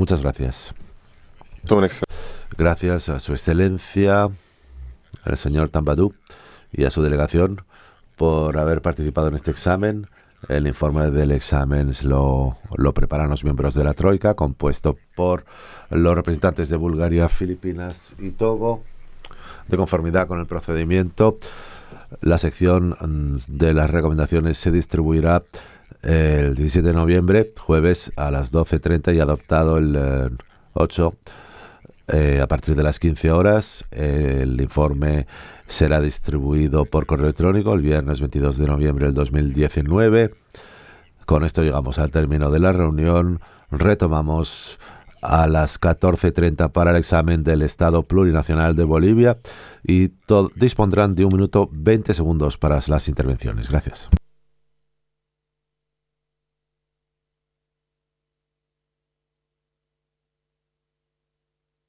Muchas gracias. Son ex- Gracias a Su Excelencia, el señor Tambadou, y a su delegación por haber participado en este examen. El informe del examen lo preparan los miembros de la Troika, compuesto por los representantes de Bulgaria, Filipinas y Togo. De conformidad con el procedimiento, la sección de las recomendaciones se distribuirá el 17 de noviembre, jueves, a las 12:30 y adoptado el 8 a partir de las 15 horas. El informe será distribuido por correo electrónico el viernes 22 de noviembre del 2019. Con esto llegamos al término de la reunión. Retomamos a las 14:30 para el examen del Estado Plurinacional de Bolivia y dispondrán de 1 minuto 20 segundos para las intervenciones. Gracias.